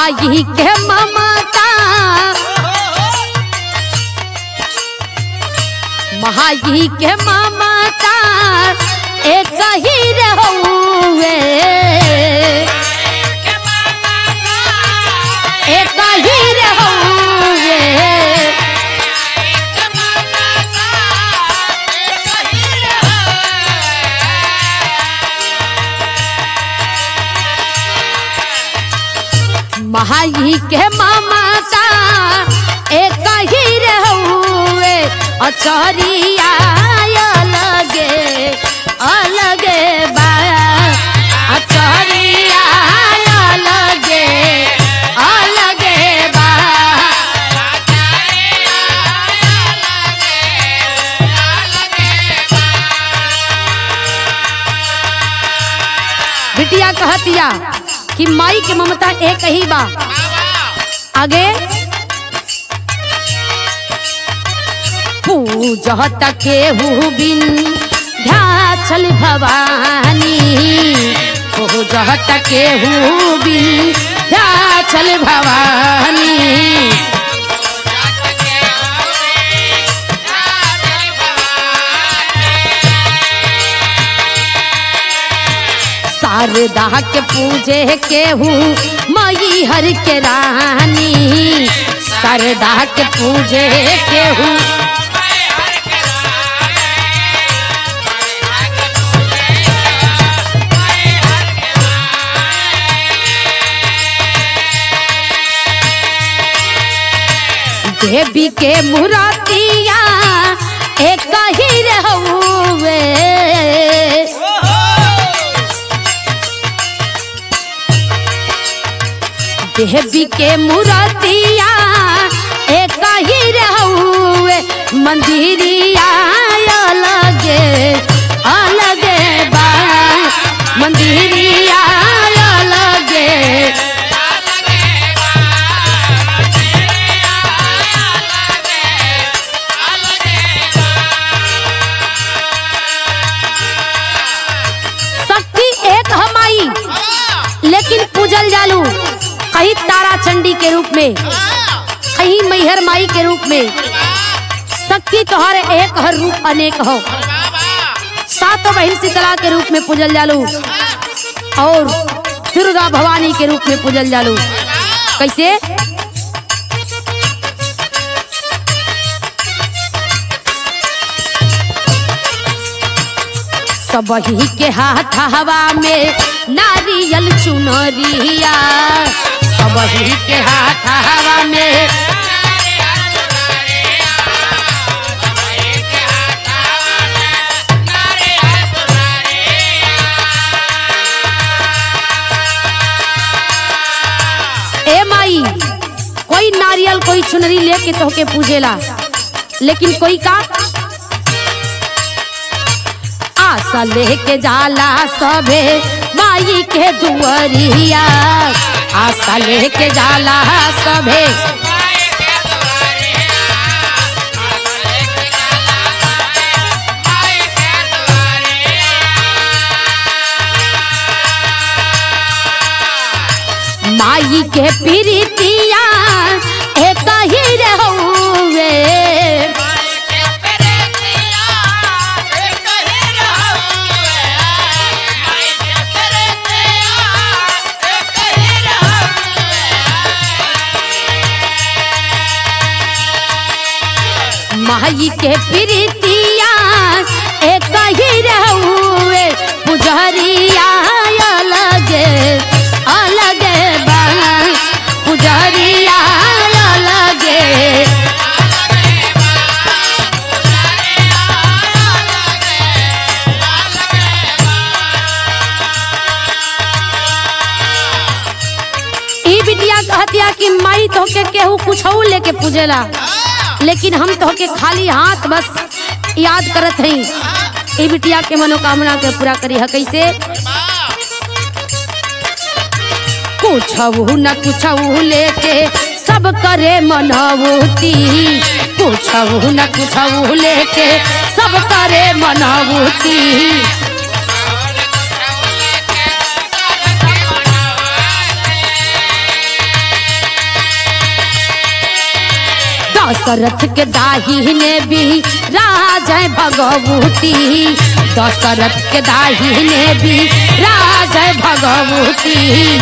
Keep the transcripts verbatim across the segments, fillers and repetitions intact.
माई के ममता माई के ममता एक ही रहुए एक ही रहुए माई के ममता एक ही रहुए अचरिया अलगे अलगे बा अचरिया अलगे अलगे बा बिटिया कहतिया कि माई के ममता एक ही बा। आगे पूजत केहू बिन ध्याचल भवानी पूजत केहू बिन ध्याचल भवानी शारदा के पूजे केहू मई हर के रानी शारदा के पूजे केहू देवी के मुरातिया एक ही रहुए देवी के मुरातिया एक ही रहुए मंदिरिया अलगे अलगे बा मंदिरिया अलगे शक्ति एक हमाई लेकिन पूजल जालू कहीं तारा चंडी के रूप में कहीं मैहर माई के रूप में शक्ति तोहर एक हर रूप अनेक हो सातों बहन शीतला के रूप में पूजल जालू और दुर्गा भवानी के रूप में पूजल जालू। कैसे सबही के हाथ हवा में नारियल चुनरिया सबही के हाथ हवा में ए माई कोई नारियल कोई चुनरी लेके तोहके पूजेला लेकिन कोई का आशा लेके जाला सबे माई के दुआरिया आशा लेके जाला सबे माई के प्रीतिया एक ही रहुए माई के प्रीतिया एक ही रहुए पुजरिया अलगे अलगे बा पुजरिया अलगे ई बिटिया कहतिया कि माई तोहके केहू कुछ लेके पूजेला लेकिन हम तो के खाली हाथ बस याद करत हई ई बिटिया के मनोकामना के पूरा करी है। कैसे कुछऊ न कुछऊ लेके सब करे मनौती कुछऊ न कुछऊ लेके सब करे मनौती दशरथ के दाहिने भी राजय भगवती, दशरथ के दाहिने भी राजय भगवती।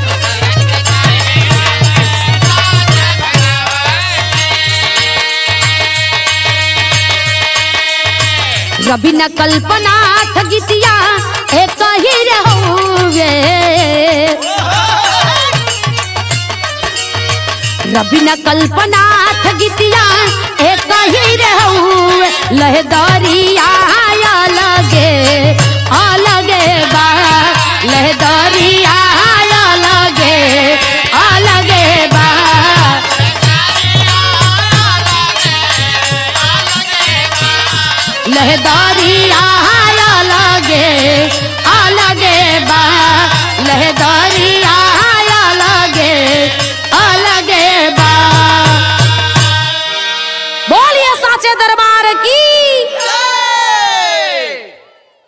रवि न कल्पनाथ गीतिया एक ही रहुए, रवि न कल्पनाथ गीतिया एक ही रहुए। लहदरिया अलगे अलगे बा, लहदरिया अलगे अलगे बा, लहदरिया अलगे अलगे बा, लहदरिया अलगे अलगे बा। बोलिए साचे दरबार की।